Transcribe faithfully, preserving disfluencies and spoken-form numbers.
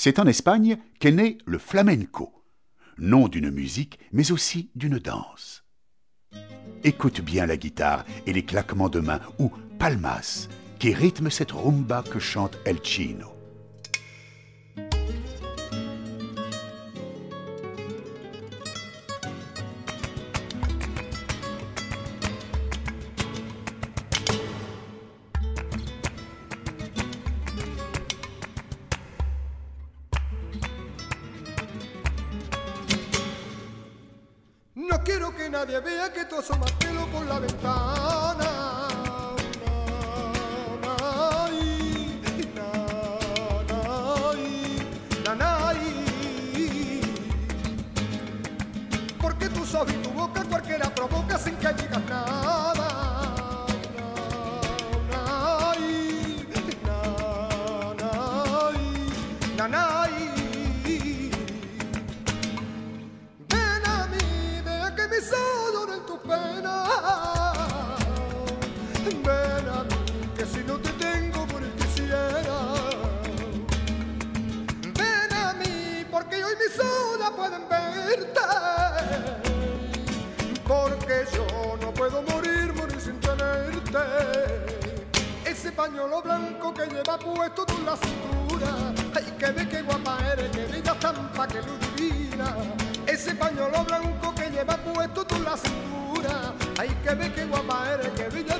C'est en Espagne qu'est né le flamenco, nom d'une musique mais aussi d'une danse. Écoute bien la guitare et les claquements de mains ou palmas qui rythment cette rumba que chante El Chino. No quiero que nadie vea que tú asomas pelo por la ventana. Nanay, nanay, nanay. Porque tu sabes y tu boca cualquiera provoca sin que digas nada. Nanay, nanay, nanay. Solo en tus penas. Ven a mí, que si no te tengo por el quisiera. Ven a mí, porque hoy mis olas pueden verte. Porque yo no puedo morir, morir sin tenerte. Ese pañuelo blanco que lleva puesto tú en la cintura. Ay, que ve que guapa eres, que bella estampa, que luz divina. Ese pañuelo blanco que lleva puesto tú en la cintura. Ay, que ve que guapa eres, que bella